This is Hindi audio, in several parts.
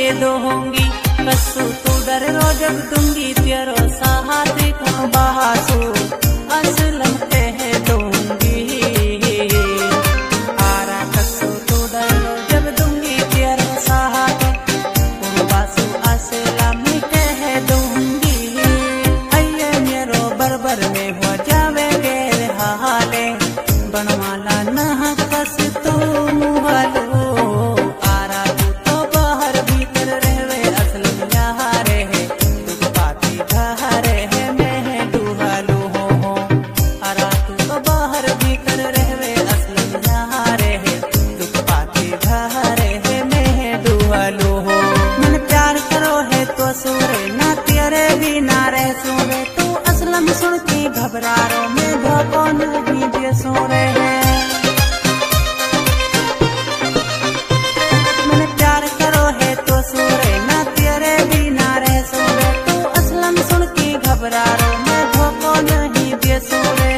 दूंगी। कसू तू डर रो जब दूंगी तेरो साथ का बहासू असलम कह दूंगी। आरा कसू तू डर रो जब दूंगी तेरो साथ बासू असलम कह दूंगी। अये मेरो बरबर में हो जावे गेर हाले बनवाला न कस तू मुहालो। सुन के घबरा रो मैं धोखो नहीं दे सोरे मैंने प्यार करो है तो सोरे ना तेरे बिना रह सोरे। तू असलम सुन के घबरा रो मैं धोखो नहीं दे सोरे।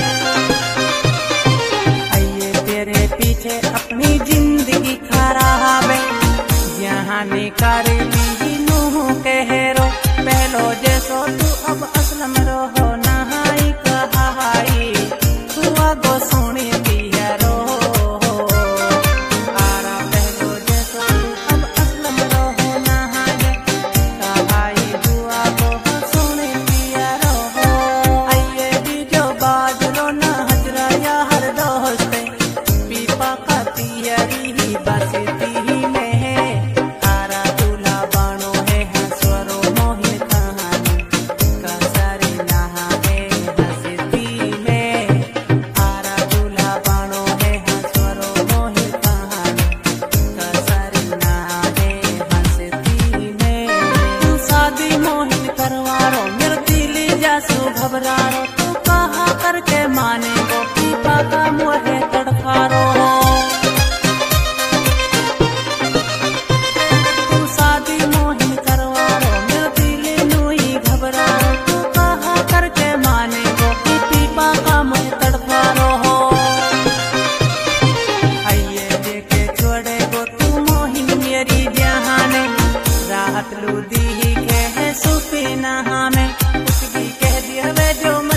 आइए तेरे पीछे अपनी जिंदगी खा रहा है यहाँ निकारी भी नूह कह रो पहलो जैसो तू अब असलम रहो नहाई कहाई तू आगो सोनी दिया रो। आरा पहलो जैसो तू अब असलम रहो नहाई कहाई तू आगो सोनी दिया रो। आइए भी जो बाजरो न हजरा या हर दोस्ते पीपा का तियरी ही बसती में घबरा रो तू कहा करके माने वो पीपा का मुहे तड़फा रो। तू शादी मोहिन करवा रो मेरा दिल नूही घबरा रो तू कहा करके माने वो पीपा का मुहे तड़फा रो। आइए देखे छोड़े वो तू मोहिन मेरी जहाने राहत लू दी ही कह सुफी नहा में कुछ भी कह दिया वे जो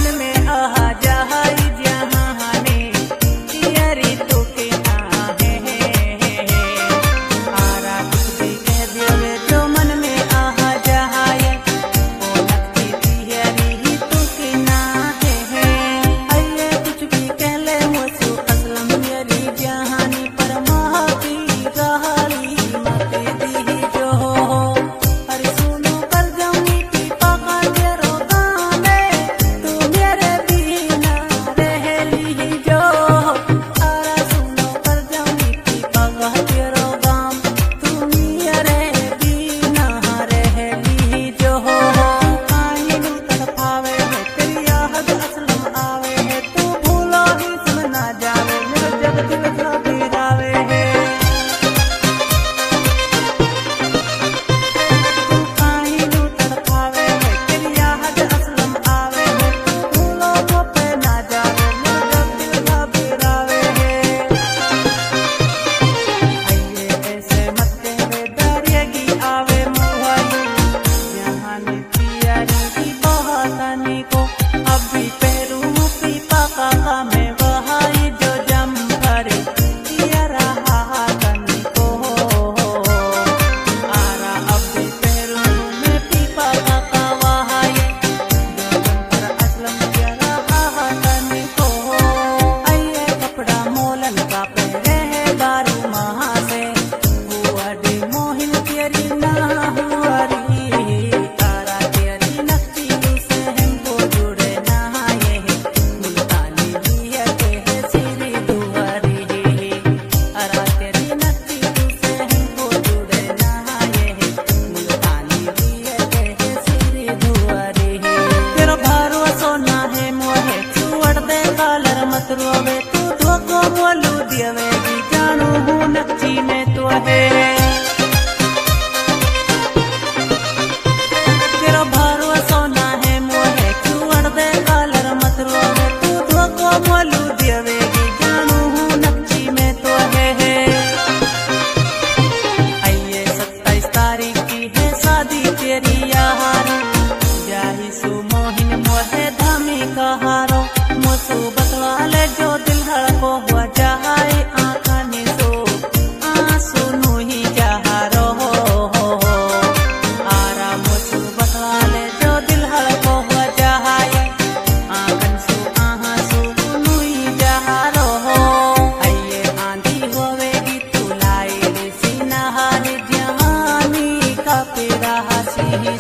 तेरा हंसी